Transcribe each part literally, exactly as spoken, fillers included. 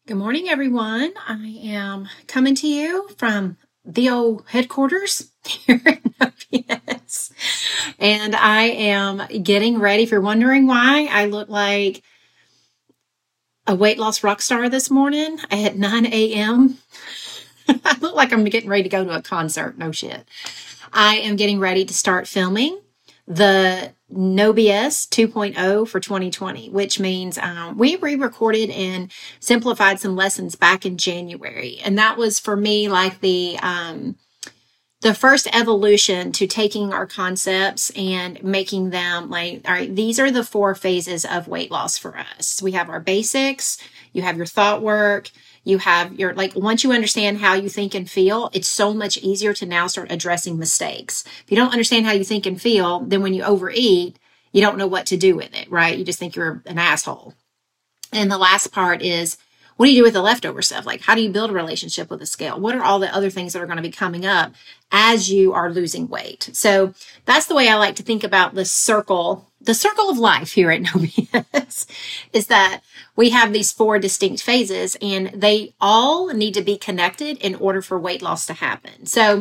Good morning, everyone. I am coming to you from the old headquarters here in O P S. And I am getting ready. If you're wondering why I look like a weight loss rock star this morning at nine a.m., I look like I'm getting ready to go to a concert. No shit. I am getting ready to start filming the No B S two point oh for twenty twenty, which means um, we re-recorded and simplified some lessons back in January. And that was for me like the um, the first evolution to taking our concepts and making them like, all right, these are the four phases of weight loss for us. We have our basics, you have your thought work, you have your, like, once you understand how you think and feel, it's so much easier to now start addressing mistakes. If you don't understand how you think and feel, then when you overeat, you don't know what to do with it, right? You just think you're an asshole. And the last part is, what do you do with the leftover stuff? Like, how do you build a relationship with the scale? What are all the other things that are going to be coming up as you are losing weight? So that's the way I like to think about the circle, the circle of life here at No B S, is that we have these four distinct phases and they all need to be connected in order for weight loss to happen. So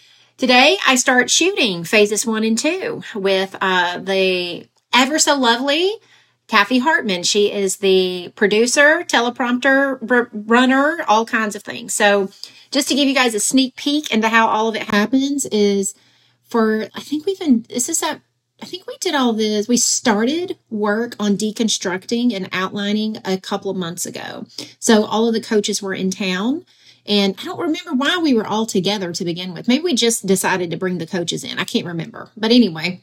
today I start shooting phases one and two with uh, the ever so lovely Kathy Hartman. She is the producer, teleprompter r- runner, all kinds of things. So just to give you guys a sneak peek into how all of it happens is for, I think we've been, this is that, I think we did all this. We started work on deconstructing and outlining a couple of months ago. So all of the coaches were in town. And I don't remember why we were all together to begin with. Maybe we just decided to bring the coaches in. I can't remember. But anyway,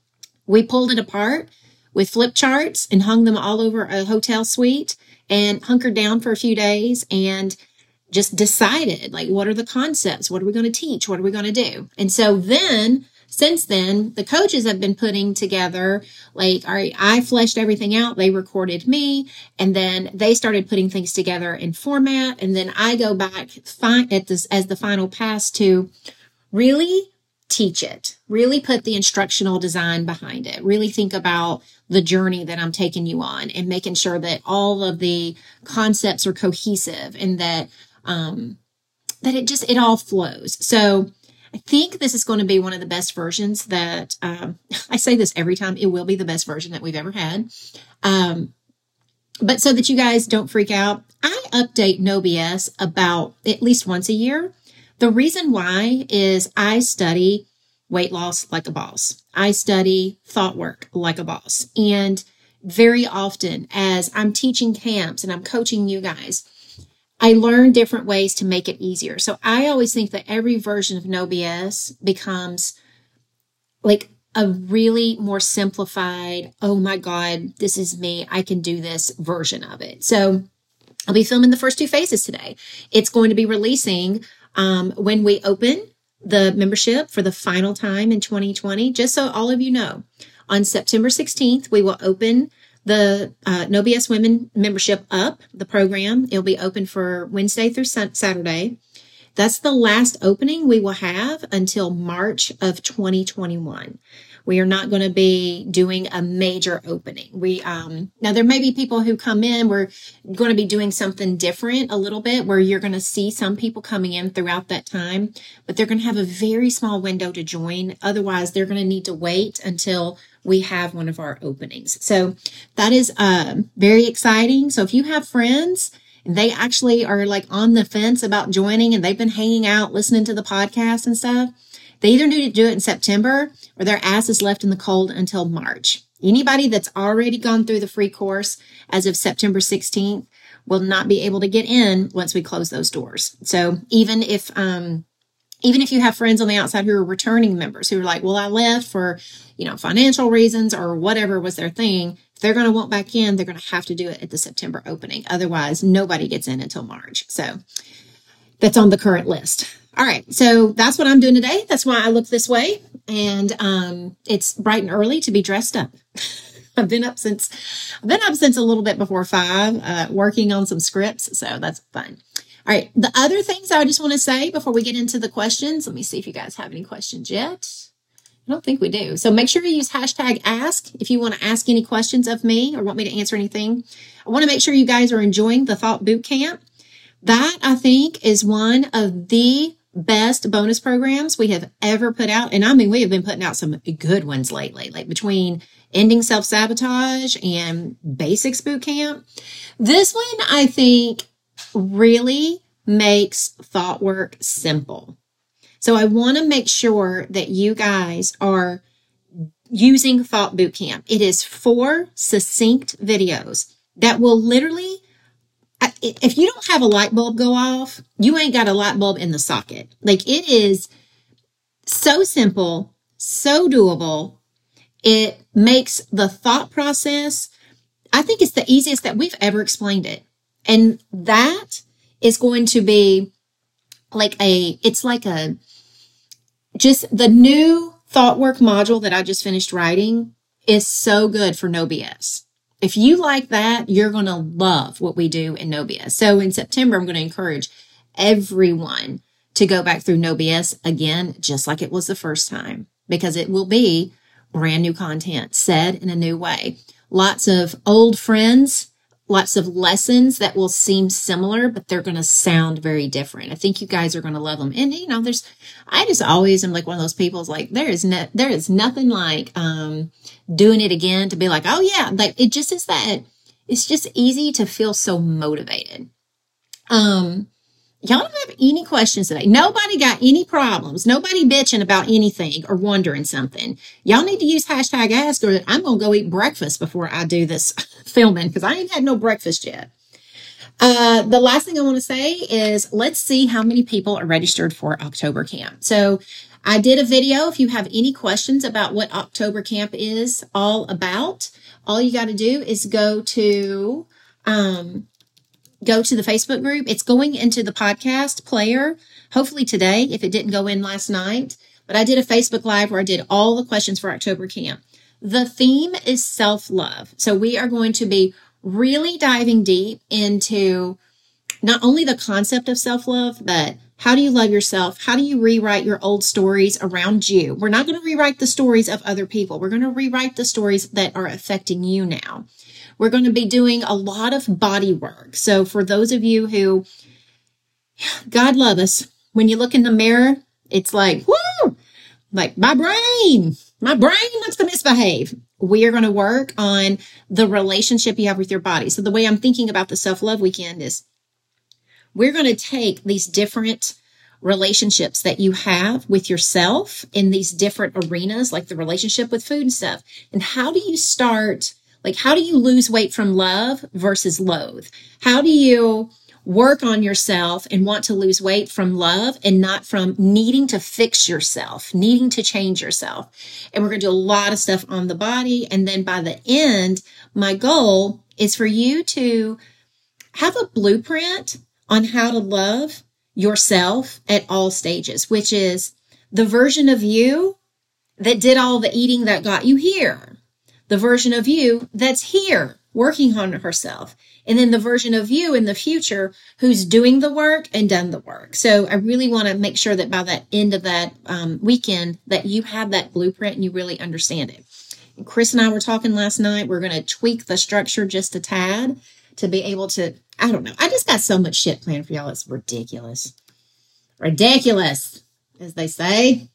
we pulled it apart with flip charts and hung them all over a hotel suite and hunkered down for a few days and just decided, like, what are the concepts? What are we going to teach? What are we going to do? And so then, since then, the coaches have been putting together, like, all right, I fleshed everything out. They recorded me, and then they started putting things together in format. And then I go back fi- at this as the final pass to really teach it, really put the instructional design behind it, really think about the journey that I'm taking you on and making sure that all of the concepts are cohesive and that, um, that it just, it all flows. So I think this is going to be one of the best versions that, um, I say this every time, it will be the best version that we've ever had. Um, but so that you guys don't freak out, I update No B S about at least once a year. The reason why is I study weight loss like a boss. I study thought work like a boss. And very often as I'm teaching camps and I'm coaching you guys, I learn different ways to make it easier. So I always think that every version of No B S becomes like a really more simplified, oh my God, this is me, I can do this version of it. So I'll be filming the first two phases today. It's going to be releasing um, when we open the membership for the final time in twenty twenty. Just so all of you know, on September sixteenth, we will open the uh, No B S Women membership up, the program. It'll be open for Wednesday through Saturday. That's the last opening we will have until March of twenty twenty-one. We are not going to be doing a major opening. We um, now there may be people who come in. We're going to be doing something different a little bit where you're going to see some people coming in throughout that time, but they're going to have a very small window to join. Otherwise, they're going to need to wait until we have one of our openings. So that is uh, very exciting. So if you have friends and they actually are like on the fence about joining and they've been hanging out, listening to the podcast and stuff, they either need to do it in September or their ass is left in the cold until March. Anybody that's already gone through the free course as of September sixteenth will not be able to get in once we close those doors. So even if, um, even if you have friends on the outside who are returning members who are like, well, I left for, you know, financial reasons or whatever was their thing, if they're going to want back in, they're going to have to do it at the September opening. Otherwise, nobody gets in until March. So that's on the current list. All right. So that's what I'm doing today. That's why I look this way. And um, it's bright and early to be dressed up. I've been up since, I've been up since a little bit before five, uh, working on some scripts. So that's fun. All right. The other things I just want to say before we get into the questions, let me see if you guys have any questions yet. I don't think we do. So make sure you use hashtag ask if you want to ask any questions of me or want me to answer anything. I want to make sure you guys are enjoying the Thought Boot Camp. That, I think, is one of the best bonus programs we have ever put out. And I mean, we have been putting out some good ones lately, like between Ending Self-Sabotage and Basics Boot Camp. This one, I think, really makes thought work simple. So I want to make sure that you guys are using Thought Boot Camp. It is four succinct videos that will literally, if you don't have a light bulb go off, you ain't got a light bulb in the socket. Like, it is so simple, so doable. It makes the thought process, I think it's the easiest that we've ever explained it. And that is going to be like a, it's like a, just the new thought work module that I just finished writing is so good for No B S. If you like that, you're going to love what we do in No B S. So in September, I'm going to encourage everyone to go back through No B S again, just like it was the first time, because it will be brand new content said in a new way. Lots of old friends, lots of lessons that will seem similar, but they're going to sound very different. I think you guys are going to love them. And, you know, there's, I just always am like one of those people is like, there is no, there is nothing like, um, doing it again to be like, oh yeah, like it just is that it's just easy to feel so motivated. Um, y'all don't have any questions today. Nobody got any problems. Nobody bitching about anything or wondering something. Y'all need to use hashtag ask, or I'm going to go eat breakfast before I do this filming, because I ain't had no breakfast yet. Uh, the last thing I want to say is let's see how many people are registered for October Camp. So I did a video. If you have any questions about what October Camp is all about, all you got to do is go to, um, go to the Facebook group. It's going into the podcast player, hopefully today, if it didn't go in last night. But I did a Facebook Live where I did all the questions for October Camp. The theme is self-love. So we are going to be really diving deep into not only the concept of self-love, but how do you love yourself? How do you rewrite your old stories around you? We're not going to rewrite the stories of other people. We're going to rewrite the stories that are affecting you now. We're going to be doing a lot of body work. So for those of you who, God love us, when you look in the mirror, it's like, whoo, like my brain, my brain wants to misbehave. We are going to work on the relationship you have with your body. So the way I'm thinking about the self-love weekend is we're going to take these different relationships that you have with yourself in these different arenas, like the relationship with food and stuff. And how do you start, like, how do you lose weight from love versus loathe? How do you work on yourself and want to lose weight from love and not from needing to fix yourself, needing to change yourself? And we're going to do a lot of stuff on the body. And then by the end, my goal is for you to have a blueprint on how to love yourself at all stages, which is the version of you that did all the eating that got you here, the version of you that's here working on herself, and then the version of you in the future who's doing the work and done the work. So I really want to make sure that by the end of that um, weekend that you have that blueprint and you really understand it. And Chris and I were talking last night. We're going to tweak the structure just a tad to be able to, I don't know. I just got so much shit planned for y'all. It's ridiculous. Ridiculous, as they say.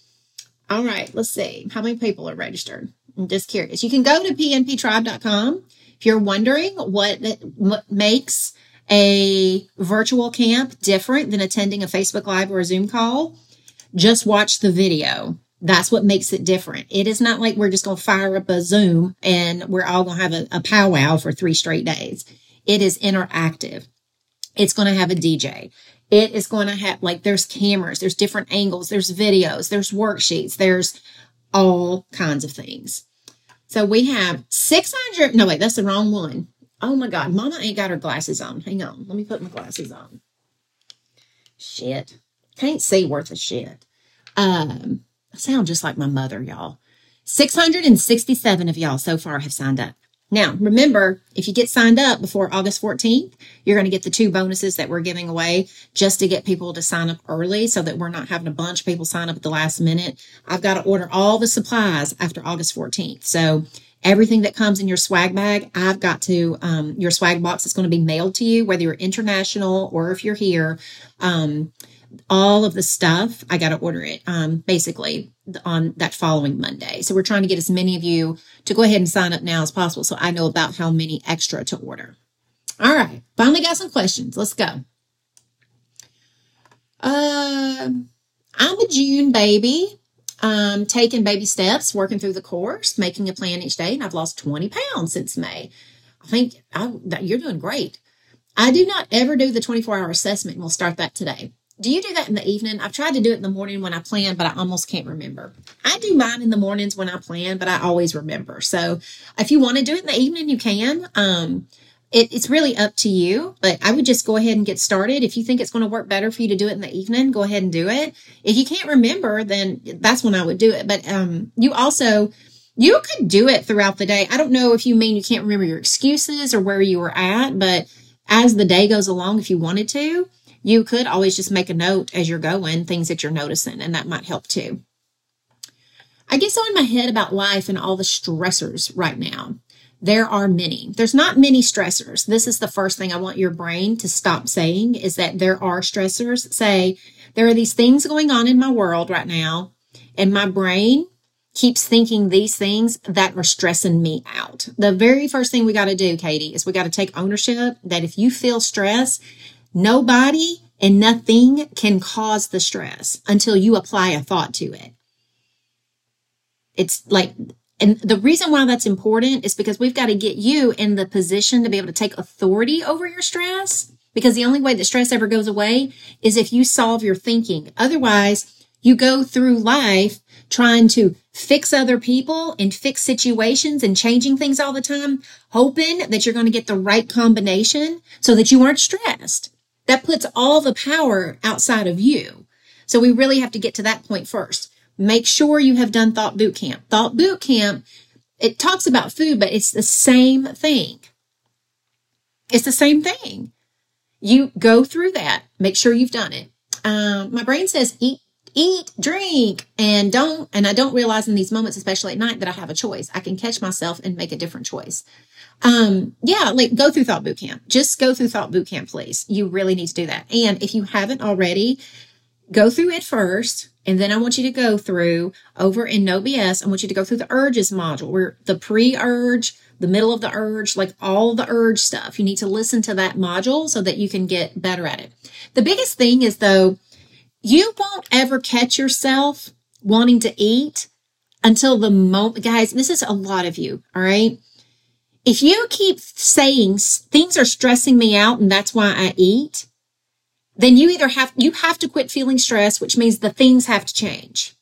All right, let's see. How many people are registered? I'm just curious. You can go to p n p tribe dot com if you're wondering what, what makes a virtual camp different than attending a Facebook Live or a Zoom call. Just watch the video. That's what makes it different. It is not like we're just going to fire up a Zoom and we're all going to have a, a powwow for three straight days. It is interactive. It's going to have a D J. It is going to have, like, there's cameras, there's different angles, there's videos, there's worksheets, there's all kinds of things. So we have six hundred, no, wait, that's the wrong one. Oh my God, Mama ain't got her glasses on. Hang on, let me put my glasses on. Shit. Can't see worth a shit. Um, I sound just like my mother, y'all. six hundred sixty-seven of y'all so far have signed up. Now, remember, if you get signed up before August fourteenth, you're going to get the two bonuses that we're giving away just to get people to sign up early so that we're not having a bunch of people sign up at the last minute. I've got to order all the supplies after August fourteenth. So everything that comes in your swag bag, I've got to, um, your swag box is going to be mailed to you, whether you're international or if you're here. Um, all of the stuff, I got to order it, um, basically on that following Monday. So we're trying to get as many of you to go ahead and sign up now as possible, so I know about how many extra to order. All right. Finally got some questions. Let's go. Uh, I'm a June baby. Um, taking baby steps, working through the course, making a plan each day, and I've lost twenty pounds since May. I think I, that you're doing great. I do not ever do the twenty-four hour assessment, and we'll start that today. Do you do that in the evening? I've tried to do it in the morning when I plan, but I almost can't remember. I do mine in the mornings when I plan, but I always remember. So if you want to do it in the evening, you can. Um, It, it's really up to you, but I would just go ahead and get started. If you think it's going to work better for you to do it in the evening, go ahead and do it. If you can't remember, then that's when I would do it. But um, you also, you could do it throughout the day. I don't know if you mean you can't remember your excuses or where you were at, but as the day goes along, if you wanted to, you could always just make a note as you're going, things that you're noticing, and that might help too. I get so in my head about life and all the stressors right now. There are many. There's not many stressors. This is the first thing I want your brain to stop saying, is that there are stressors. Say, there are these things going on in my world right now, and my brain keeps thinking these things that are stressing me out. The very first thing we got to do, Katie, is we got to take ownership that if you feel stress, nobody and nothing can cause the stress until you apply a thought to it. It's like... And the reason why that's important is because we've got to get you in the position to be able to take authority over your stress, because the only way that stress ever goes away is if you solve your thinking. Otherwise, you go through life trying to fix other people and fix situations and changing things all the time, hoping that you're going to get the right combination so that you aren't stressed. That puts all the power outside of you. So we really have to get to that point first. Make sure you have done Thought Boot Camp. Thought Boot Camp, it talks about food, but it's the same thing. It's the same thing. You go through that. Make sure you've done it. Um, my brain says eat, eat, drink, and don't, and I don't realize in these moments, especially at night, that I have a choice. I can catch myself and make a different choice. Um, yeah, like go through Thought Boot Camp. Just go through Thought Boot Camp, please. You really need to do that. And if you haven't already, go through it first. And then I want you to go through over in No B S. I want you to go through the urges module, where the pre-urge, the middle of the urge, like all the urge stuff. You need to listen to that module so that you can get better at it. The biggest thing is, though, you won't ever catch yourself wanting to eat until the moment, guys, this is a lot of you. All right. If you keep saying things are stressing me out and that's why I eat, then you either have, you have to quit feeling stressed, which means the things have to change.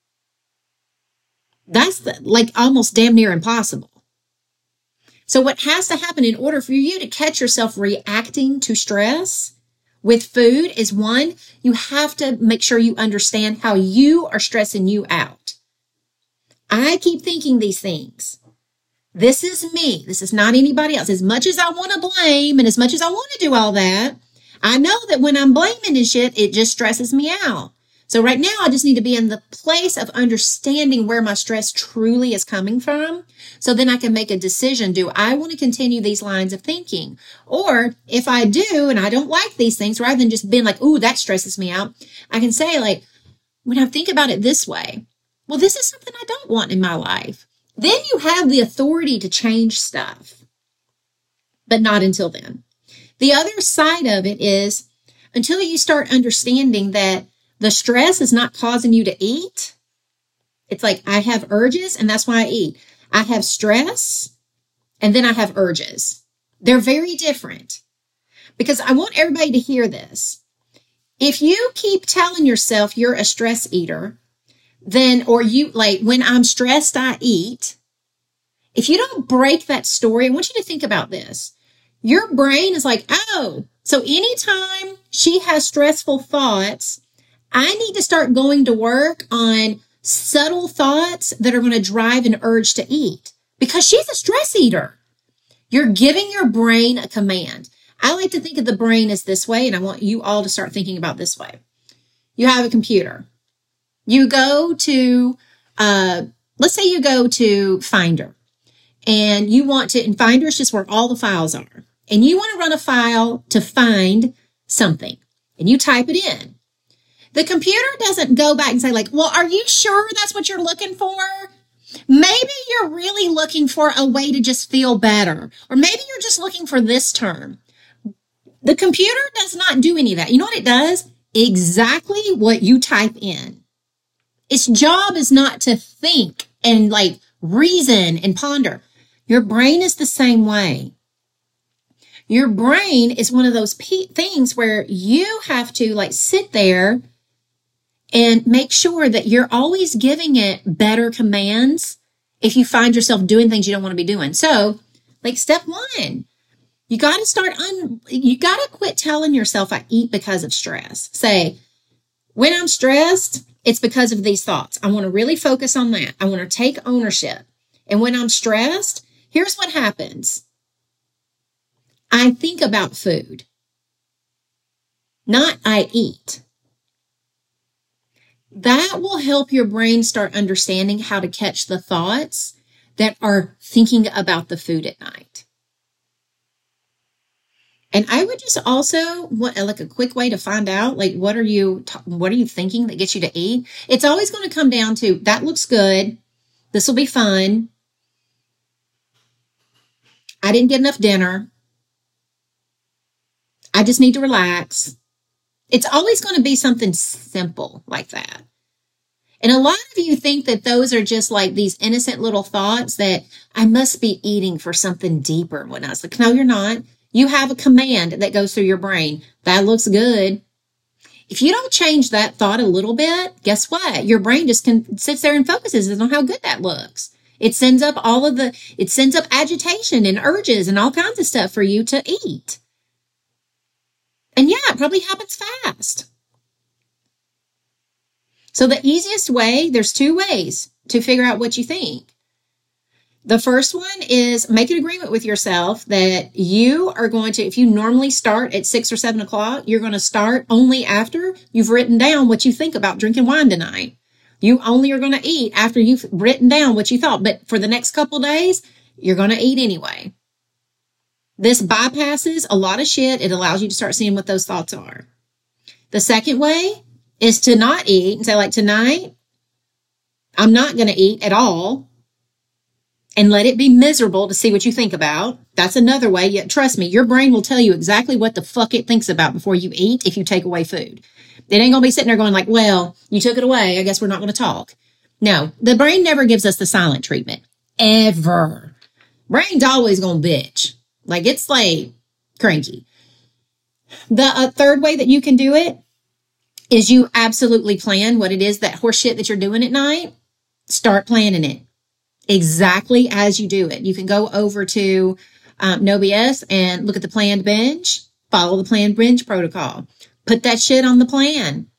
That's the, like almost damn near impossible. So what has to happen in order for you to catch yourself reacting to stress with food is, one, you have to make sure you understand how you are stressing you out. I keep thinking these things. This is me. This is not anybody else. As much as I want to blame and as much as I want to do all that, I know that when I'm blaming and shit, it just stresses me out. So right now, I just need to be in the place of understanding where my stress truly is coming from. So then I can make a decision. Do I want to continue these lines of thinking? Or if I do, and I don't like these things, rather than just being like, ooh, that stresses me out, I can say, like, when I think about it this way, well, this is something I don't want in my life. Then you have the authority to change stuff, but not until then. The other side of it is, until you start understanding that the stress is not causing you to eat. It's like, I have urges and that's why I eat. I have stress and then I have urges. They're very different, because I want everybody to hear this. If you keep telling yourself you're a stress eater, then, or you like, when I'm stressed, I eat. If you don't break that story, I want you to think about this. Your brain is like, oh, so anytime she has stressful thoughts, I need to start going to work on subtle thoughts that are going to drive an urge to eat, because she's a stress eater. You're giving your brain a command. I like to think of the brain as this way, and I want you all to start thinking about this way. You have a computer. You go to, uh, let's say you go to Finder. and you want to, and Finder is just where all the files are. And you want to run a file to find something, and you type it in. The computer doesn't go back and say like, well, are you sure that's what you're looking for? Maybe you're really looking for a way to just feel better. Or maybe you're just looking for this term. The computer does not do any of that. You know what it does? Exactly what you type in. Its job is not to think and like reason and ponder. Your brain is the same way. Your brain is one of those pe- things where you have to like sit there and make sure that you're always giving it better commands if you find yourself doing things you don't want to be doing. So, like step one, you got to start, un- you got to quit telling yourself I eat because of stress. Say, when I'm stressed, it's because of these thoughts. I want to really focus on that. I want to take ownership. And when I'm stressed, here's what happens. I think about food, not I eat. That will help your brain start understanding how to catch the thoughts that are thinking about the food at night. And I would just also want like a quick way to find out, like, what are you, what are you thinking that gets you to eat? It's always going to come down to, that looks good. This will be fun. I didn't get enough dinner. I just need to relax. It's always going to be something simple like that. And a lot of you think that those are just like these innocent little thoughts that I must be eating for something deeper and whatnot. It's like, no, you're not. You have a command that goes through your brain. That looks good. If you don't change that thought a little bit, guess what? Your brain just can, sits there and focuses on how good that looks. It sends up all of the, it sends up agitation and urges and all kinds of stuff for you to eat. And yeah, it probably happens fast. So the easiest way, there's two ways to figure out what you think. The first one is make an agreement with yourself that you are going to, if you normally start at six or seven o'clock, you're going to start only after you've written down what you think about drinking wine tonight. You only are going to eat after you've written down what you thought. But for the next couple days, you're going to eat anyway. This bypasses a lot of shit. It allows you to start seeing what those thoughts are. The second way is to not eat and say, like, tonight, I'm not going to eat at all, and let it be miserable to see what you think about. That's another way. Yet, trust me, your brain will tell you exactly what the fuck it thinks about before you eat if you take away food. It ain't going to be sitting there going like, well, you took it away. I guess we're not going to talk. No, the brain never gives us the silent treatment. Ever. Brain's always going to bitch. Like, it's like cranky. The uh, third way that you can do it is you absolutely plan what it is, that horse shit that you're doing at night. Start planning it exactly as you do it. You can go over to um, No B S and look at the planned binge, follow the planned binge protocol, put that shit on the plan.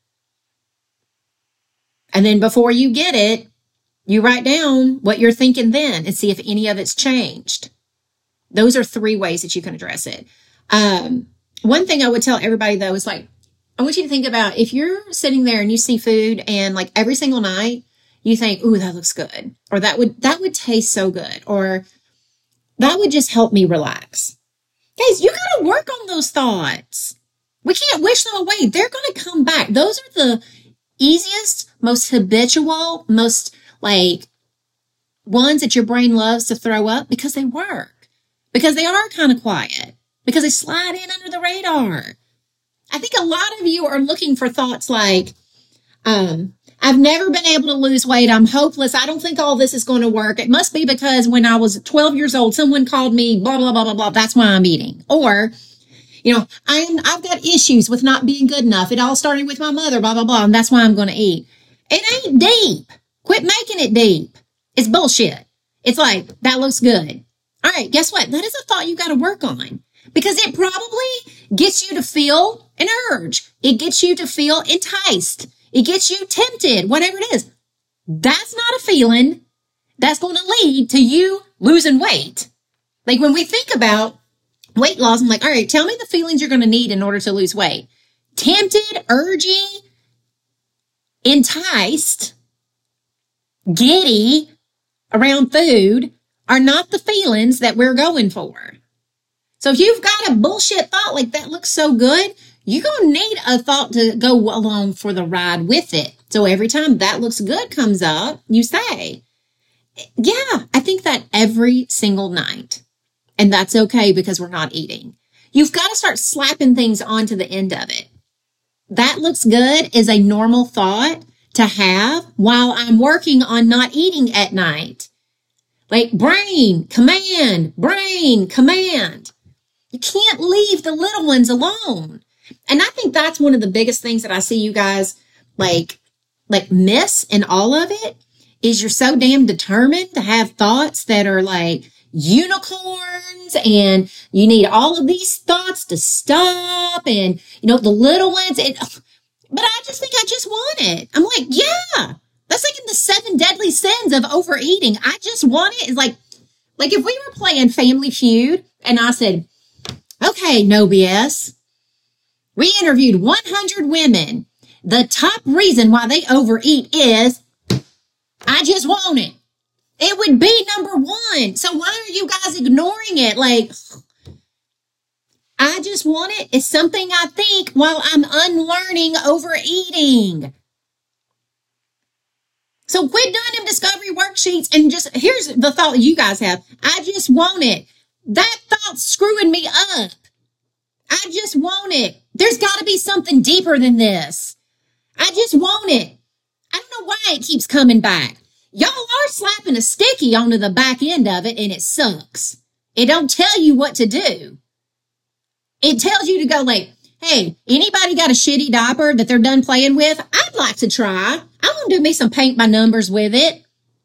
And then before you get it, you write down what you're thinking then and see if any of it's changed. Those are three ways that you can address it. Um, one thing I would tell everybody, though, is like, I want you to think about if you're sitting there and you see food and like every single night you think, ooh, that looks good. Or that would, that would taste so good. Or that would just help me relax. Guys, you got to work on those thoughts. We can't wish them away. They're going to come back. Those are the easiest, most habitual, most like ones that your brain loves to throw up because they work. Because they are kind of quiet. Because they slide in under the radar. I think a lot of you are looking for thoughts like, um, I've never been able to lose weight. I'm hopeless. I don't think all this is going to work. It must be because when I was twelve years old, someone called me blah, blah, blah, blah, blah. That's why I'm eating. Or, you know, I'm, I've got issues with not being good enough. It all started with my mother, blah, blah, blah. And that's why I'm going to eat. It ain't deep. Quit making it deep. It's bullshit. It's like, that looks good. All right, guess what? That is a thought you got to work on. Because it probably gets you to feel an urge. It gets you to feel enticed. It gets you tempted, whatever it is. That's not a feeling. That's going to lead to you losing weight. Like when we think about weight loss, I'm like, all right, tell me the feelings you're going to need in order to lose weight. Tempted, urgy, enticed, giddy around food are not the feelings that we're going for. So if you've got a bullshit thought like that looks so good, you're going to need a thought to go along for the ride with it. So every time that looks good comes up, you say, yeah, I think that every single night. And that's okay because we're not eating. You've got to start slapping things onto the end of it. That looks good is a normal thought to have while I'm working on not eating at night. Like brain, command, brain, command. You can't leave the little ones alone. And I think that's one of the biggest things that I see you guys like, like miss in all of it is you're so damn determined to have thoughts that are like unicorns and you need all of these thoughts to stop and, you know, the little ones. And, but I just think I just want it. I'm like, yeah, that's like in the seven deadly sins of overeating. I just want it. It's like, like if we were playing Family Feud and I said, okay, no B S. We interviewed one hundred women. The top reason why they overeat is, I just want it. It would be number one. So why are you guys ignoring it? Like, I just want it. It's something I think while I'm unlearning overeating. So quit doing them discovery worksheets and just, here's the thought you guys have. I just want it. That thought's screwing me up. I just want it. There's got to be something deeper than this. I just want it. I don't know why it keeps coming back. Y'all are slapping a sticky onto the back end of it and it sucks. It don't tell you what to do. It tells you to go like, hey, anybody got a shitty diaper that they're done playing with? I'd like to try. I want to do me some paint by numbers with it.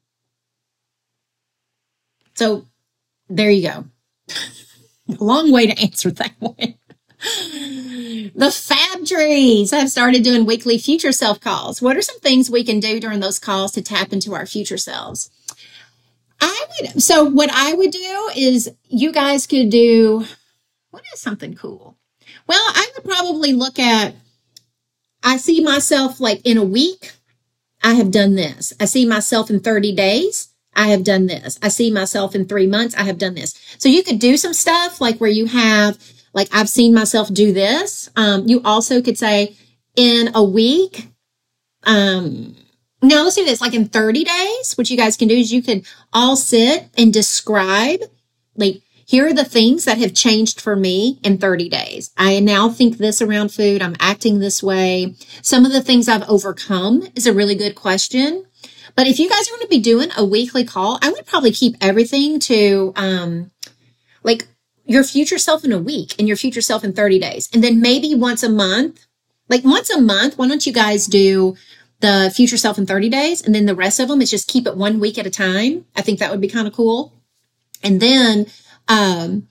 So there you go. A long way to answer that one. The Fab Trees have started doing weekly future self calls. What are some things we can do during those calls to tap into our future selves? I would, so what I would do is you guys could do, what is something cool? Well, I would probably look at, I see myself like in a week, I have done this. I see myself in thirty days. I have done this. I see myself in three months. I have done this. So you could do some stuff like where you have, like, I've seen myself do this. Um, you also could say in a week, um, no, let's do this. Like in thirty days, what you guys can do is you can all sit and describe, like, here are the things that have changed for me in thirty days. I now think this around food. I'm acting this way. Some of the things I've overcome is a really good question. But if you guys are going to be doing a weekly call, I would probably keep everything to, um, like your future self in a week and your future self in thirty days. And then maybe once a month, like once a month, why don't you guys do the future self in thirty days? And then the rest of them is just keep it one week at a time. I think that would be kind of cool. And then, um,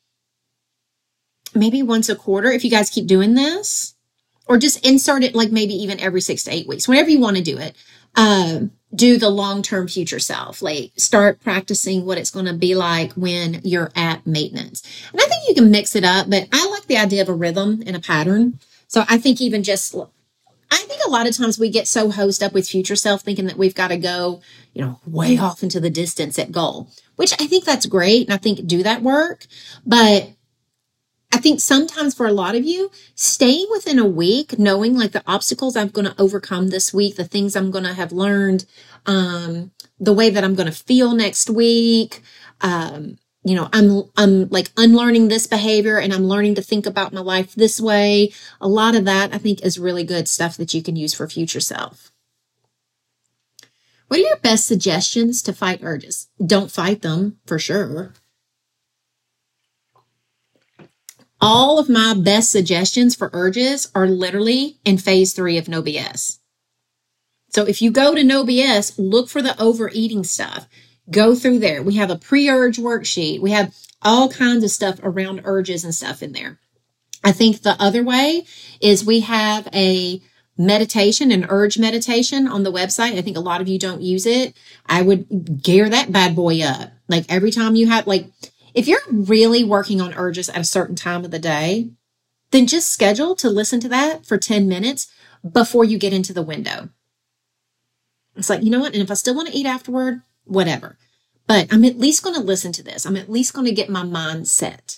maybe once a quarter, if you guys keep doing this, or just insert it like maybe even every six to eight weeks, whenever you want to do it. Um, do the long-term future self, like start practicing what it's going to be like when you're at maintenance. And I think you can mix it up, but I like the idea of a rhythm and a pattern. So I think even just, I think a lot of times we get so hosed up with future self thinking that we've got to go, you know, way off into the distance at goal, which I think that's great. And I think do that work. But I think sometimes for a lot of you, staying within a week, knowing like the obstacles I'm going to overcome this week, the things I'm going to have learned, um, the way that I'm going to feel next week, um, you know, I'm, I'm like unlearning this behavior and I'm learning to think about my life this way. A lot of that I think is really good stuff that you can use for future self. What are your best suggestions to fight urges? Don't fight them for sure. All of my best suggestions for urges are literally in phase three of No B S. So if you go to No B S, look for the overeating stuff. Go through there. We have a pre-urge worksheet. We have all kinds of stuff around urges and stuff in there. I think the other way is we have a meditation, an urge meditation on the website. I think a lot of you don't use it. I would gear that bad boy up. Like every time you have, like, if you're really working on urges at a certain time of the day, then just schedule to listen to that for ten minutes before you get into the window. It's like, you know what? And if I still want to eat afterward, whatever. but I'm at least going to listen to this. I'm at least going to get my mind set.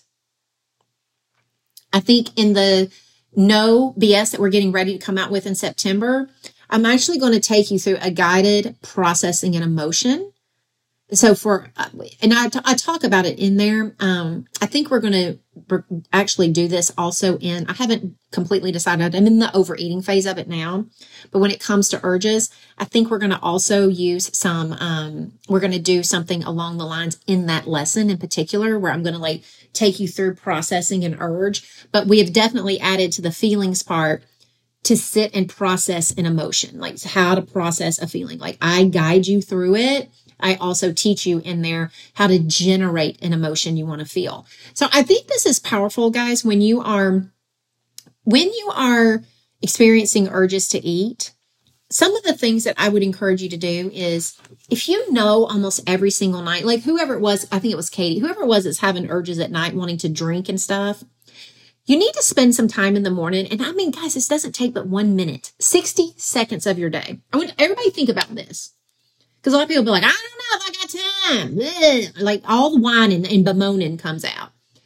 I think in the no B S that we're getting ready to come out with in September, I'm actually going to take you through a guided processing and emotion. So for, and I, I talk about it in there. Um, I think we're going to actually do this also in, I haven't completely decided. I'm in the overeating phase of it now, but when it comes to urges, I think we're going to also use some, um, we're going to do something along the lines in that lesson in particular, where I'm going to like take you through processing an urge, but we have definitely added to the feelings part to sit and process an emotion, like how to process a feeling. Like I guide you through it. I also teach you in there how to generate an emotion you want to feel. So I think this is powerful, guys, when you are, when you are experiencing urges to eat. Some of the things that I would encourage you to do is, if you know almost every single night, like whoever it was, I think it was Katie, whoever it was that's having urges at night wanting to drink and stuff, you need to spend some time in the morning. And I mean, guys, this doesn't take but one minute, sixty seconds of your day. I want everybody to think about this. Because a lot of people be like, I don't know if I got time. Ugh. Like all the whining and bemoaning comes out.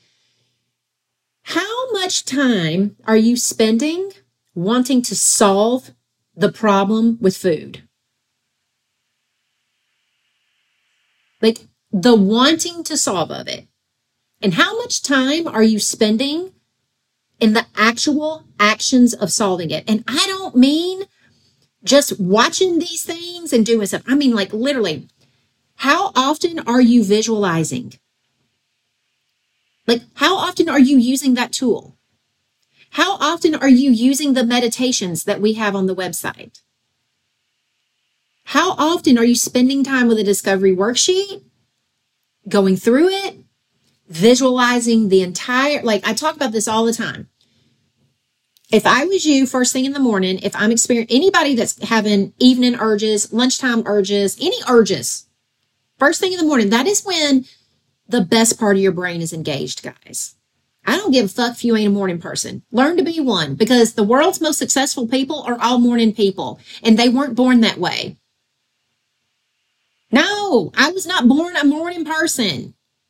How much time are you spending wanting to solve the problem with food? Like the wanting to solve of it. And how much time are you spending in the actual actions of solving it? And I don't mean just watching these things and doing stuff. I mean, like literally, how often are you visualizing? Like, how often are you using that tool? How often are you using the meditations that we have on the website? How often are you spending time with a discovery worksheet, going through it, visualizing the entire, like I talk about this all the time. If I was you first thing in the morning, if I'm experiencing anybody that's having evening urges, lunchtime urges, any urges, first thing in the morning, that is when the best part of your brain is engaged, guys. I don't give a fuck if you ain't a morning person. Learn to be one, because the world's most successful people are all morning people, and they weren't born that way. No, I was not born a morning person.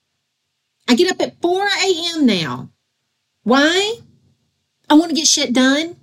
I get up at four a.m. now. Why? I want to get shit done.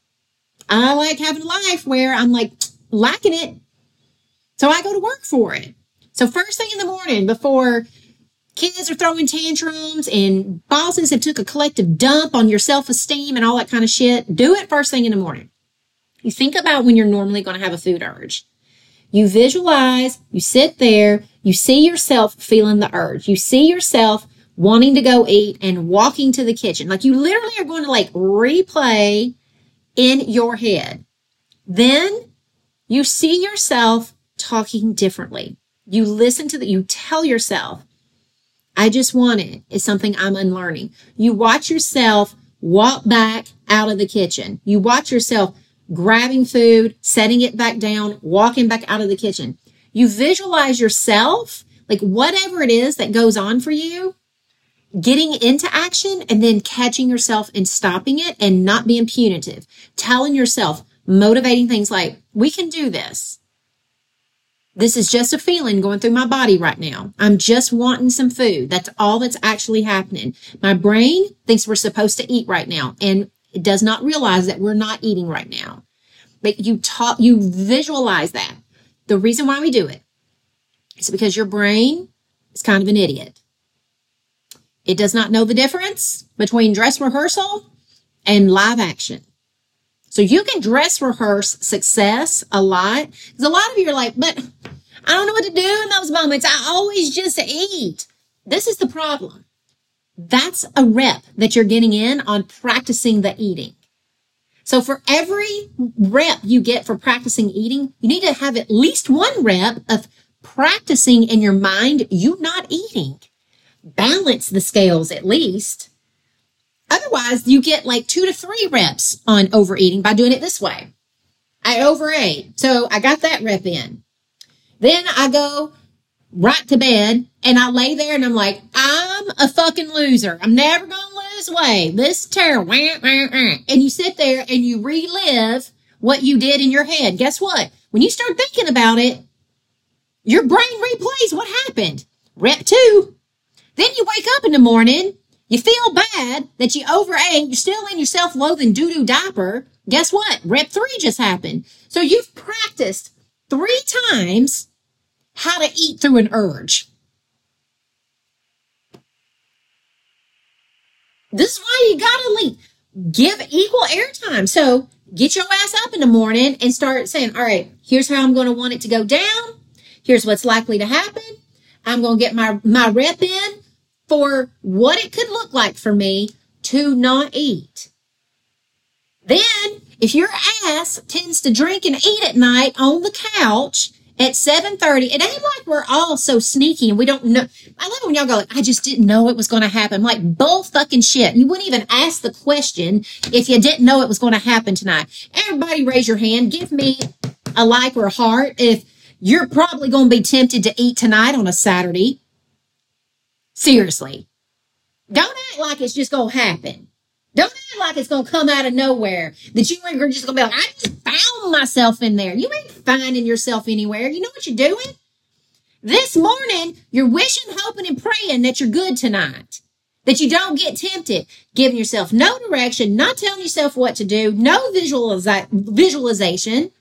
I like having a life where I'm like lacking it. So I go to work for it. So first thing in the morning, before kids are throwing tantrums and bosses have took a collective dump on your self-esteem and all that kind of shit, do it first thing in the morning. You think about when you're normally going to have a food urge. You visualize, you sit there, you see yourself feeling the urge. You see yourself wanting to go eat and walking to the kitchen. Like you literally are going to like replay in your head. Then you see yourself talking differently. You listen to the, you tell yourself, I just want it. It's something I'm unlearning. You watch yourself walk back out of the kitchen. You watch yourself grabbing food, setting it back down, walking back out of the kitchen. You visualize yourself, like whatever it is that goes on for you, getting into action and then catching yourself and stopping it and not being punitive, telling yourself, motivating things like, we can do this. This is just a feeling going through my body right now. I'm just wanting some food. That's all that's actually happening. My brain thinks we're supposed to eat right now, and it does not realize that we're not eating right now. But you talk, you visualize that. The reason why we do it is because your brain is kind of an idiot. It does not know the difference between dress rehearsal and live action. So you can dress rehearse success a lot. Because a lot of you are like, but I don't know what to do in those moments. I always just eat. This is the problem. That's a rep that you're getting in on practicing the eating. So for every rep you get for practicing eating, you need to have at least one rep of practicing in your mind you not eating. Balance the scales at least. Otherwise, you get like two to three reps on overeating by doing it this way. I overate, so I got that rep in. Then I go right to bed and I lay there and I'm like, I'm a fucking loser. I'm never going to lose weight. This is terrible. And you sit there and you relive what you did in your head. Guess what? When you start thinking about it, Your brain replays what happened. Rep two. Then you wake up in the morning, you feel bad that you overate, you're still in your self-loathing doo-doo diaper. Guess what? Rep three just happened. So you've practiced three times how to eat through an urge. This is why you gotta leave. Give equal airtime. So get your ass up in the morning and start saying, all right, here's how I'm going to want it to go down. Here's what's likely to happen. I'm going to get my, my rep in for what it could look like for me to not eat. Then, if your ass tends to drink and eat at night on the couch at seven thirty, it ain't like we're all so sneaky and we don't know. I love it when y'all go like, I just didn't know it was going to happen. I'm like, bull fucking shit. You wouldn't even ask the question if you didn't know it was going to happen tonight. Everybody raise your hand. Give me a like or a heart if you're probably going to be tempted to eat tonight on a Saturday. Seriously. Don't act like it's just going to happen. Don't act like it's going to come out of nowhere. That you are just going to be like, I just found myself in there. You ain't finding yourself anywhere. You know what you're doing? This morning, you're wishing, hoping, and praying that you're good tonight. That you don't get tempted. Giving yourself no direction, not telling yourself what to do, no visualiza- visualization.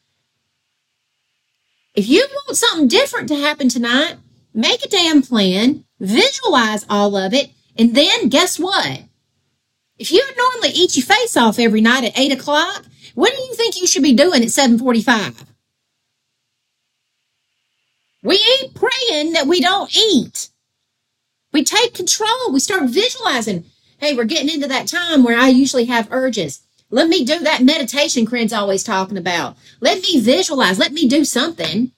If you want something different to happen tonight, make a damn plan, visualize all of it, and then guess what? If you normally eat your face off every night at eight o'clock, what do you think you should be doing at seven forty-five? We ain't praying that we don't eat. We take control. We start visualizing. Hey, we're getting into that time where I usually have urges. Let me do that meditation Corinne's always talking about. Let me visualize. Let me do something.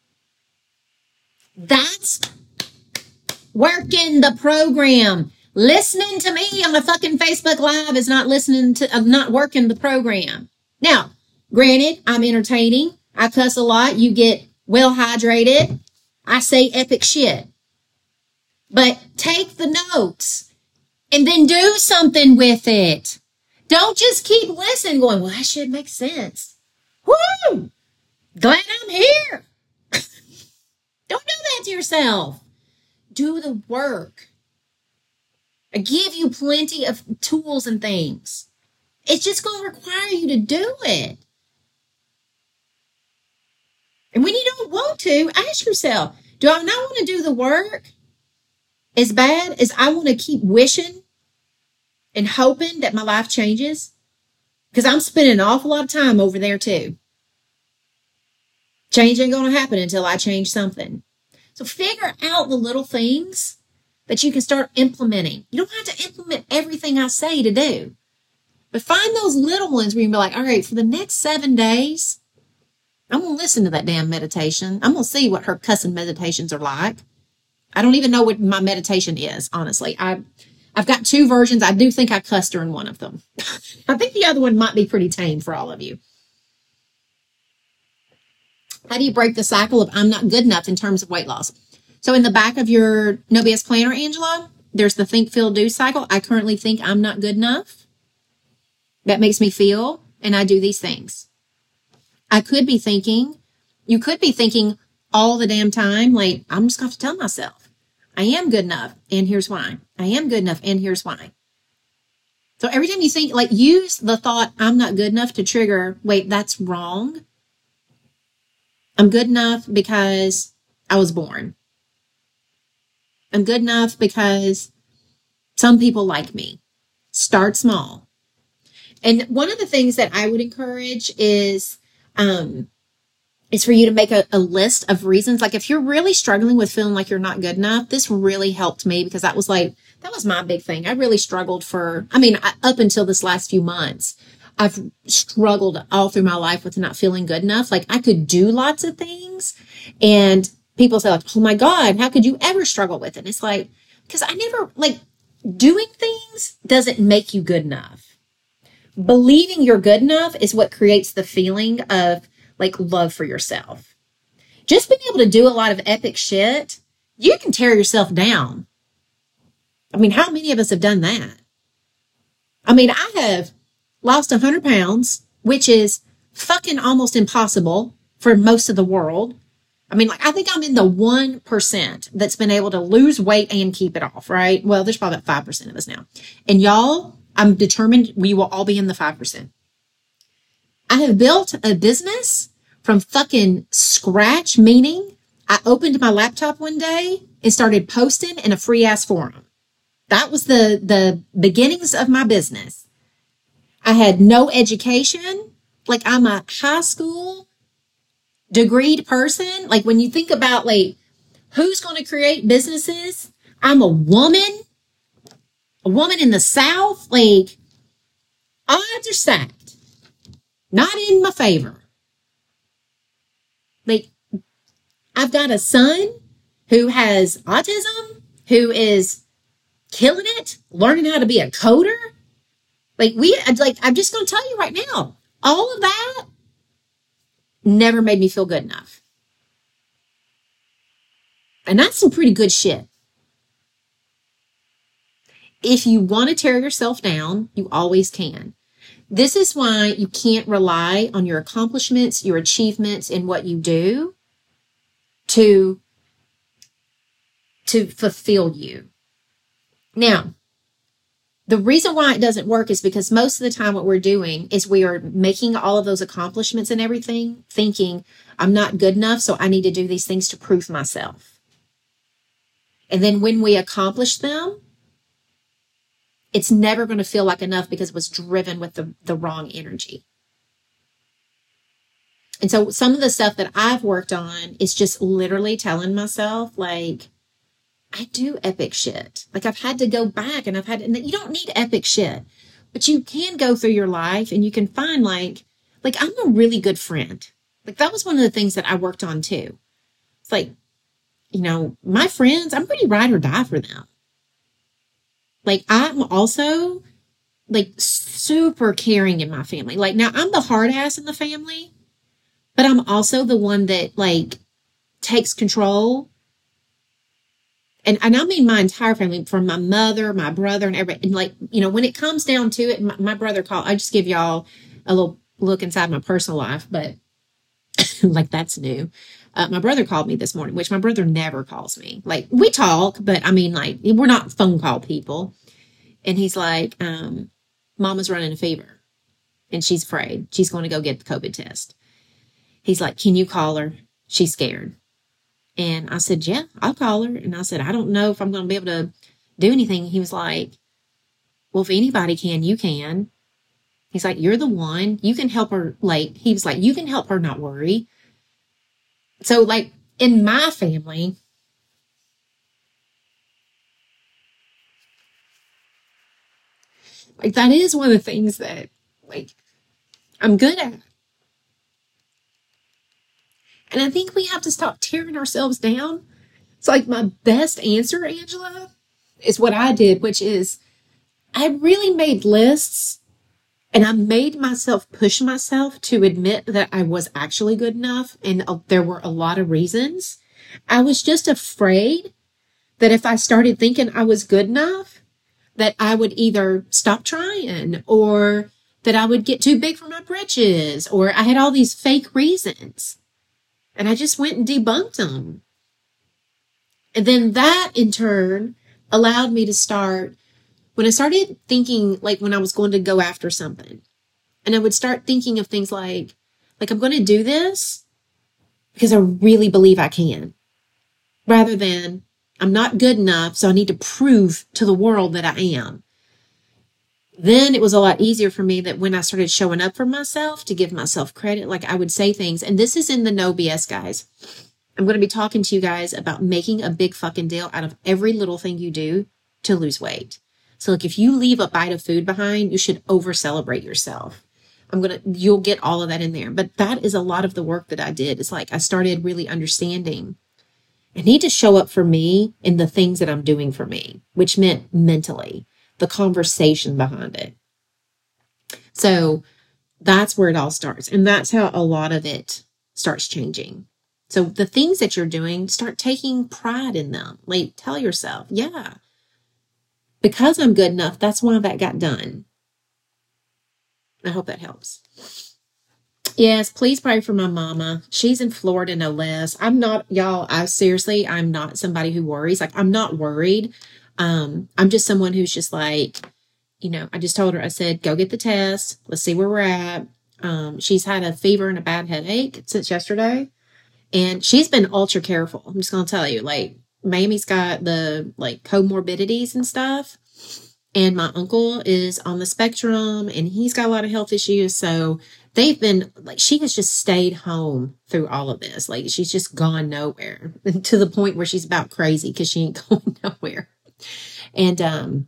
That's working the program. Listening to me on a fucking Facebook Live is not listening to, uh, not working the program. Now, granted, I'm entertaining. I cuss a lot. You get well hydrated. I say epic shit. But take the notes and then do something with it. Don't just keep listening going, well, that should make sense. Woo! Glad I'm here. Don't do that to yourself. Do the work. I give you plenty of tools and things. It's just going to require you to do it. And when you don't want to, ask yourself, do I not want to do the work as bad as I want to keep wishing and hoping that my life changes? Because I'm spending an awful lot of time over there too. Change ain't going to happen until I change something. So figure out the little things that you can start implementing. You don't have to implement everything I say to do. But find those little ones where you can be like, all right, for the next seven days, I'm going to listen to that damn meditation. I'm going to see what her cussing meditations are like. I don't even know what my meditation is, honestly. I, I've got two versions. I do think I cussed her in one of them. I think the other one might be pretty tame for all of you. How do you break the cycle of I'm not good enough in terms of weight loss? So in the back of your No B S planner, Angela, there's the think, feel, do cycle. I currently think I'm not good enough. That makes me feel, and I do these things. I could be thinking, you could be thinking all the damn time, like, I'm just going to have to tell myself, I am good enough, and here's why. I am good enough, and here's why. So every time you think, like, use the thought, I'm not good enough to trigger, wait, that's wrong. I'm good enough because I was born. I'm good enough because some people like me. Start small. And one of the things that I would encourage is, um, is for you to make a, a list of reasons. Like if you're really struggling with feeling like you're not good enough, this really helped me because that was like, that was my big thing. I really struggled for, I mean, I, up until this last few months, I've struggled all through my life with not feeling good enough. Like I could do lots of things and people say like, oh my God, how could you ever struggle with it? And it's like, because I never, like, doing things doesn't make you good enough. Believing you're good enough is what creates the feeling of, like, love for yourself. Just being able to do a lot of epic shit, you can tear yourself down. I mean, how many of us have done that? I mean, I have lost one hundred pounds, which is fucking almost impossible for most of the world. I mean, like, I think I'm in the one percent that's been able to lose weight and keep it off, right? Well, there's probably about five percent of us now. And y'all, I'm determined we will all be in the five percent. I have built a business from fucking scratch, meaning I opened my laptop one day and started posting in a free ass forum. That was the, the beginnings of my business. I had no education. Like, I'm a high school degreed person. Like, when you think about, like, who's going to create businesses, I'm a woman, a woman in the South. Like, odds are stacked. Not in my favor. Like, I've got a son who has autism, who is killing it, learning how to be a coder. Like, we, like, I'm just going to tell you right now, all of that never made me feel good enough. And that's some pretty good shit. If you want to tear yourself down, you always can. This is why you can't rely on your accomplishments, your achievements, and what you do to, to fulfill you. Now, the reason why it doesn't work is because most of the time what we're doing is we are making all of those accomplishments and everything, thinking, I'm not good enough, so I need to do these things to prove myself. And then when we accomplish them, it's never going to feel like enough because it was driven with the, the wrong energy. And so some of the stuff that I've worked on is just literally telling myself, like, I do epic shit. Like, I've had to go back and I've had, and you don't need epic shit, but you can go through your life and you can find, like, like, I'm a really good friend. Like, that was one of the things that I worked on too. It's like, you know, my friends, I'm pretty ride or die for them. Like, I'm also, like, super caring in my family. Like, now I'm the hard ass in the family, but I'm also the one that, like, takes control. And, and I mean my entire family, from my mother, my brother, and everybody. And, like, you know, when it comes down to it, my, my brother called, I just give y'all a little look inside my personal life, but like, that's new. Uh, my brother called me this morning, which my brother never calls me. Like, we talk, but I mean, like, we're not phone call people. And he's like, um, Mama's running a fever and she's afraid. She's going to go get the COVID test. He's like, can you call her? She's scared. And I said, yeah, I'll call her. And I said, I don't know if I'm going to be able to do anything. He was like, well, if anybody can, you can. He's like, you're the one. You can help her. Like, he was like, you can help her not worry. So, like, in my family, like, that is one of the things that, like, I'm good at. And I think we have to stop tearing ourselves down. It's like, my best answer, Angela, is what I did, which is I really made lists and I made myself push myself to admit that I was actually good enough. And uh, there were a lot of reasons. I was just afraid that if I started thinking I was good enough, that I would either stop trying or that I would get too big for my britches, or I had all these fake reasons. And I just went and debunked them. And then that in turn allowed me to start, when I started thinking, like, when I was going to go after something, and I would start thinking of things like, like, I'm going to do this because I really believe I can, rather than I'm not good enough, so I need to prove to the world that I am. Then it was a lot easier for me that when I started showing up for myself, to give myself credit, like, I would say things, and this is in the No B S, guys. I'm going to be talking to you guys about making a big fucking deal out of every little thing you do to lose weight. So, like, if you leave a bite of food behind, you should over celebrate yourself. I'm going to, you'll get all of that in there. But that is a lot of the work that I did. It's like, I started really understanding I need to show up for me in the things that I'm doing for me, which meant mentally, the conversation behind it. So that's where it all starts. And that's how a lot of it starts changing. So the things that you're doing, start taking pride in them. Like, tell yourself, yeah, because I'm good enough, that's why that got done. I hope that helps. Yes, please pray for my mama. She's in Florida, no less. I'm not, y'all, I seriously, I'm not somebody who worries. Like, I'm not worried. Um, I'm just someone who's just like, you know, I just told her, I said, go get the test. Let's see where we're at. Um, she's had a fever and a bad headache since yesterday. And she's been ultra careful. I'm just going to tell you, like, Mamie's got the, like, comorbidities and stuff. And my uncle is on the spectrum and he's got a lot of health issues. So they've been, like, she has just stayed home through all of this. Like, she's just gone nowhere to the point where she's about crazy because she ain't going nowhere. And, um,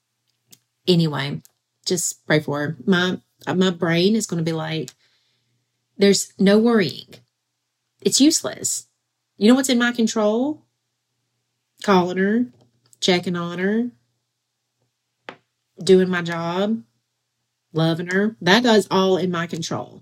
anyway, just pray for her. My, my brain is going to be like, there's no worrying. It's useless. You know what's in my control? Calling her, checking on her, doing my job, loving her. That is all in my control.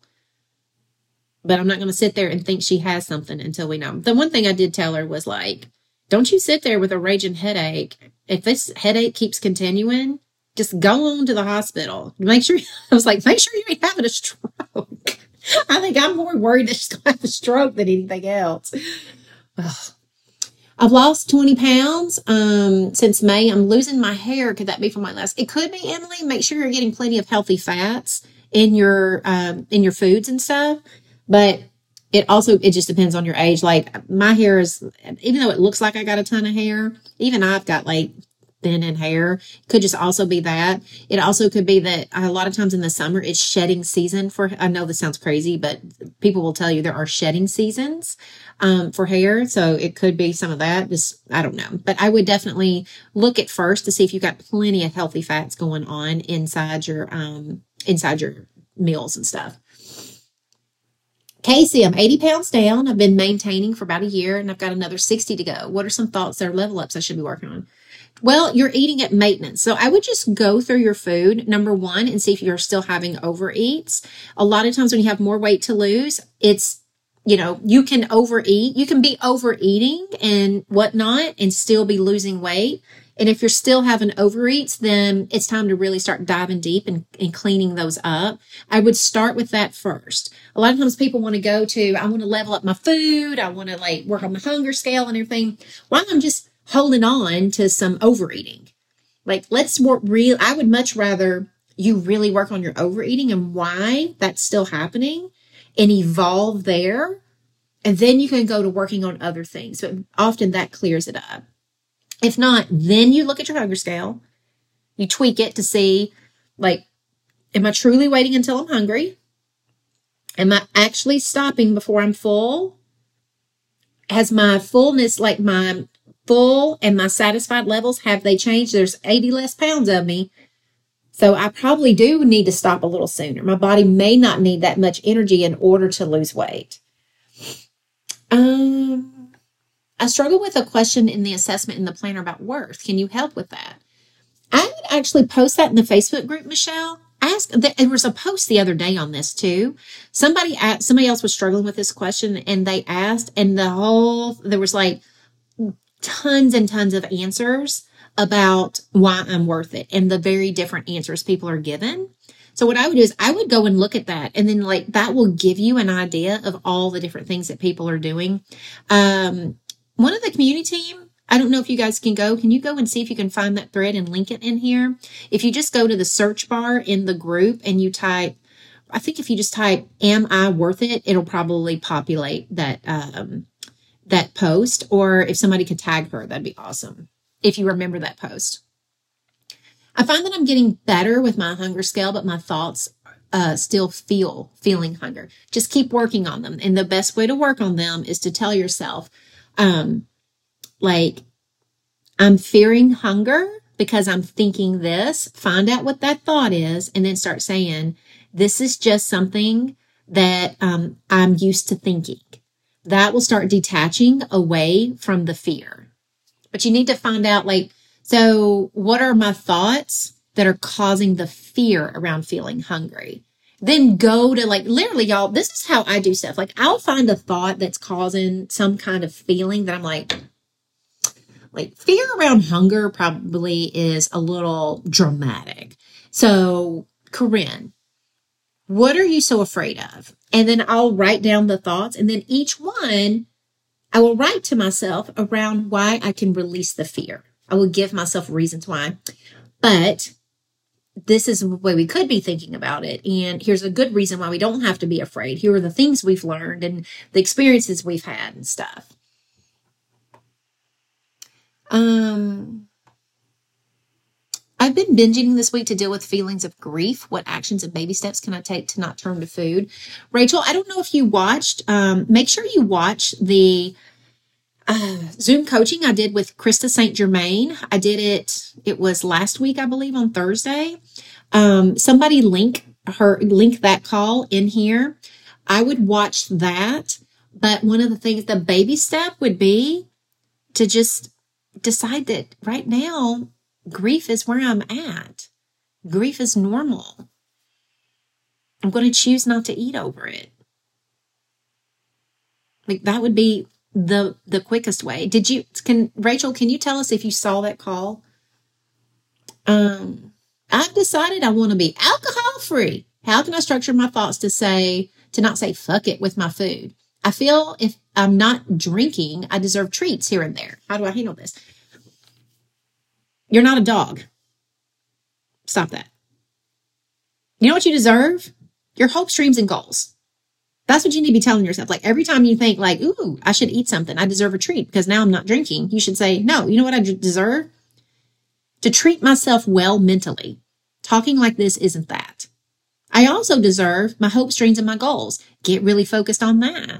But I'm not going to sit there and think she has something until we know. The one thing I did tell her was like, don't you sit there with a raging headache. If this headache keeps continuing, just go on to the hospital. Make sure, I was like, make sure you ain't having a stroke. I think I'm more worried that she's going to have a stroke than anything else. Ugh. I've lost twenty pounds um, since May. I'm losing my hair. Could that be from my last? It could be, Emily. Make sure you're getting plenty of healthy fats in your um, in your foods and stuff. But it also, it just depends on your age. Like, my hair is, even though it looks like I got a ton of hair, even I've got like thin in hair. Could just also be that. It also could be that a lot of times in the summer, it's shedding season for, I know this sounds crazy, but people will tell you there are shedding seasons um, for hair. So it could be some of that. Just, I don't know. But I would definitely look at first to see if you've got plenty of healthy fats going on inside your, um, inside your meals and stuff. Casey, I'm eighty pounds down. I've been maintaining for about a year and I've got another sixty to go. What are some thoughts that are level ups I should be working on? Well, you're eating at maintenance. So I would just go through your food, number one, and see if you're still having overeats. A lot of times when you have more weight to lose, it's, you know, you can overeat. You can be overeating and whatnot and still be losing weight. And if you're still having overeats, then it's time to really start diving deep and, and cleaning those up. I would start with that first. A lot of times people want to go to, I want to level up my food. I want to like work on the hunger scale and everything. While I'm just holding on to some overeating. Like, let's work real. I would much rather you really work on your overeating and why that's still happening and evolve there. And then you can go to working on other things. But often that clears it up. If not, then you look at your hunger scale. You tweak it to see, like, am I truly waiting until I'm hungry? Am I actually stopping before I'm full? Has my fullness, like my full and my satisfied levels, have they changed? There's eighty less pounds of me. So I probably do need to stop a little sooner. My body may not need that much energy in order to lose weight. Um... I struggle with a question in the assessment in the planner about worth. Can you help with that? I would actually post that in the Facebook group, Michelle. Ask, there was a post the other day on this too. Somebody asked, somebody else was struggling with this question and they asked, and the whole, there was like tons and tons of answers about why I'm worth it and the very different answers people are given. So what I would do is I would go and look at that, and then like that will give you an idea of all the different things that people are doing. Um, One of the community team, I don't know if you guys can go. Can you go and see if you can find that thread and link it in here? If you just go to the search bar in the group and you type, I think if you just type, am I worth it? It'll probably populate that, um, that post. Or if somebody could tag her, that'd be awesome. If you remember that post. I find that I'm getting better with my hunger scale, but my thoughts uh, still feel feeling hunger. Just keep working on them. And the best way to work on them is to tell yourself, Um, like, I'm fearing hunger because I'm thinking this. Find out what that thought is and then start saying, this is just something that um, I'm used to thinking. That will start detaching away from the fear. But you need to find out, like, so what are my thoughts that are causing the fear around feeling hungry? Then go to, like, literally, y'all, this is how I do stuff. Like, I'll find a thought that's causing some kind of feeling that I'm like, like fear around hunger probably is a little dramatic. So, Corinne, What are you so afraid of? And then I'll write down the thoughts. And then each one, I will write to myself around why I can release the fear. I will give myself reasons why. But this is the way we could be thinking about it. And here's a good reason why we don't have to be afraid. Here are the things we've learned and the experiences we've had and stuff. Um, I've been binging this week to deal with feelings of grief. What actions and baby steps can I take to not turn to food? Rachel, I don't know if you watched. Um, make sure you watch the uh, Zoom coaching I did with Krista Saint Germain. I did it. It was last week, I believe, on Thursday. Um, somebody link her link that call in here. I would watch that. But one of the things, the baby step would be to just decide that right now, grief is where I'm at. Grief is normal. I'm going to choose not to eat over it. Like that would be the the quickest way. Did you, can Rachel, can you tell us if you saw that call? Um, I've decided I want to be alcohol free. How can I structure my thoughts to say, to not say fuck it with my food? I feel if I'm not drinking, I deserve treats here and there. How do I handle this? You're not a dog. Stop that. You know what you deserve? Your hopes, dreams, and goals. That's what you need to be telling yourself. Like every time you think like, ooh, I should eat something. I deserve a treat because now I'm not drinking. You should say, no, you know what I deserve? To treat myself well mentally. Talking like this isn't that. I also deserve my hopes, dreams, and my goals. Get really focused on that.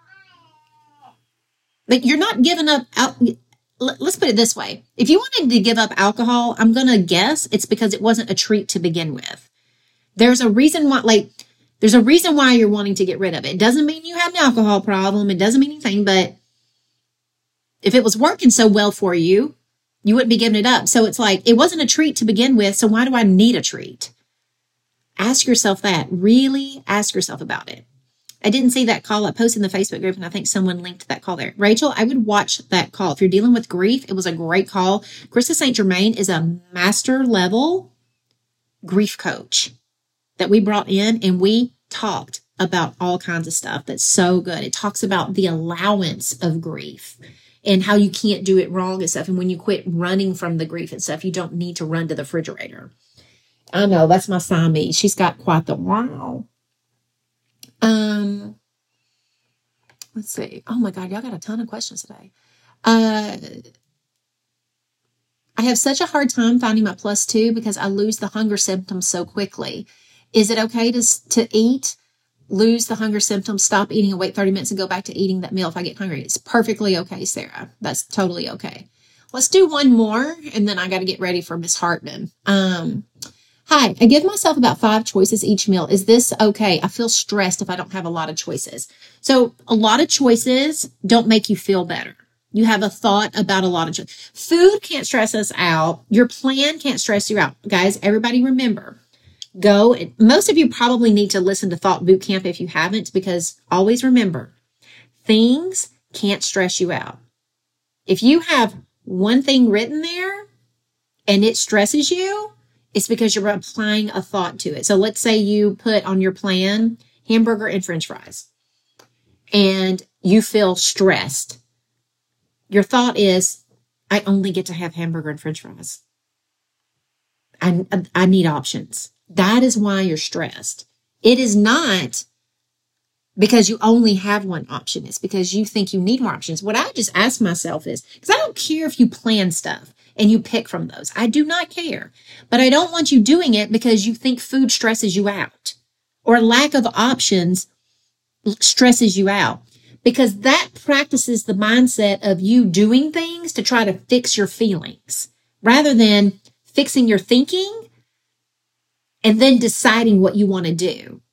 But you're not giving up. Al- Let's put it this way. If you wanted to give up alcohol, I'm going to guess it's because it wasn't a treat to begin with. There's a reason why, like, there's a reason why you're wanting to get rid of it. It doesn't mean you have an alcohol problem. It doesn't mean anything, but if it was working so well for you, you wouldn't be giving it up. So it's like, it wasn't a treat to begin with. So why do I need a treat? Ask yourself that. Really ask yourself about it. I didn't see that call. I posted in the Facebook group and I think someone linked that call there. Rachel, I would watch that call. If you're dealing with grief, it was a great call. Krista Saint Germain is a master level grief coach that we brought in and we talked about all kinds of stuff that's so good. It talks about the allowance of grief and how you can't do it wrong and stuff. And when you quit running from the grief and stuff, you don't need to run to the refrigerator. I know, that's my Siamese. She's got quite the wow. Um, let's see. Oh my God, y'all got a ton of questions today. Uh, I have such a hard time finding my plus two because I lose the hunger symptoms so quickly. Is it okay to, to eat, lose the hunger symptoms, stop eating and wait thirty minutes and go back to eating that meal if I get hungry? It's perfectly okay, Sarah. That's totally okay. Let's do one more and then I got to get ready for Miss Hartman. Um, Hi, I give myself about five choices each meal. Is this okay? I feel stressed if I don't have a lot of choices. So a lot of choices don't make you feel better. You have a thought about a lot of choices. Food can't stress us out. Your plan can't stress you out. Guys, everybody remember, go. Most of you probably need to listen to Thought Boot Camp if you haven't, because always remember, things can't stress you out. If you have one thing written there and it stresses you, it's because you're applying a thought to it. So let's say you put on your plan hamburger and French fries and you feel stressed. Your thought is, I only get to have hamburger and French fries. I, I need options. That is why you're stressed. It is not because you only have one option. It's because you think you need more options. What I just ask myself is, because I don't care if you plan stuff and you pick from those. I do not care. But I don't want you doing it because you think food stresses you out or lack of options stresses you out, because that practices the mindset of you doing things to try to fix your feelings rather than fixing your thinking and then deciding what you want to do.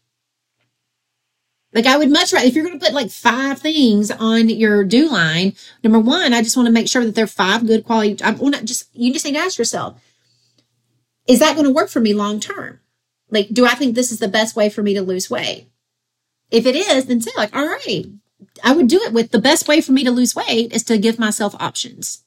Like I would much rather, if you're going to put like five things on your do line, number one, I just want to make sure that they're five good quality. I want to just, you just need to ask yourself, is that going to work for me long term? Like, do I think this is the best way for me to lose weight? If it is, then say like, all right, I would do it with the best way for me to lose weight is to give myself options.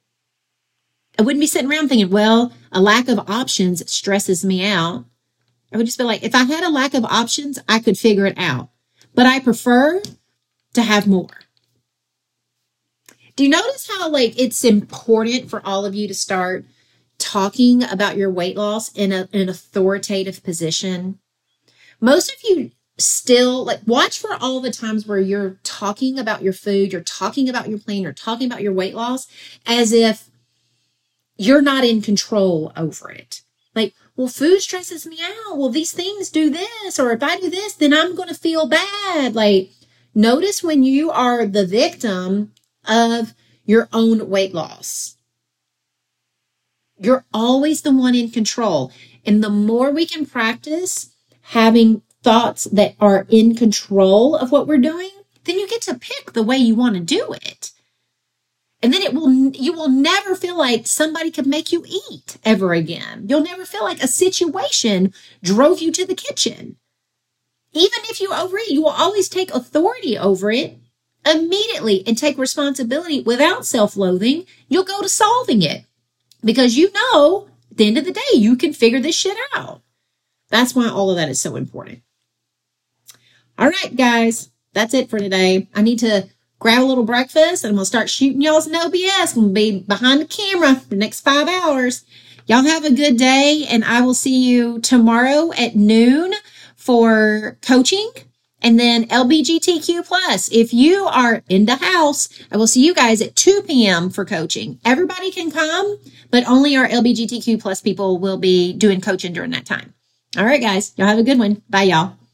I wouldn't be sitting around thinking, well, a lack of options stresses me out. I would just be like, if I had a lack of options, I could figure it out. But I prefer to have more. Do you notice how like it's important for all of you to start talking about your weight loss in a, an authoritative position? Most of you still like watch for all the times where you're talking about your food, you're talking about your plan, you're talking about your weight loss as if you're not in control over it. Like, well, food stresses me out. Well, these things do this, or if I do this, then I'm going to feel bad. Like, notice when you are the victim of your own weight loss. You're always the one in control. And the more we can practice having thoughts that are in control of what we're doing, then you get to pick the way you want to do it. And then it will, you will never feel like somebody could make you eat ever again. You'll never feel like a situation drove you to the kitchen. Even if you overeat, you will always take authority over it immediately and take responsibility without self-loathing. You'll go to solving it because you know at the end of the day, you can figure this shit out. That's why all of that is so important. All right, guys, that's it for today. I need to grab a little breakfast and I'm going to start shooting y'all's no B S. I'm going to be behind the camera for the next five hours. Y'all have a good day and I will see you tomorrow at noon for coaching and then L B G T Q plus. If you are in the house, I will see you guys at two p.m. for coaching. Everybody can come, but only our L B G T Q plus people will be doing coaching during that time. All right, guys, y'all have a good one. Bye, y'all.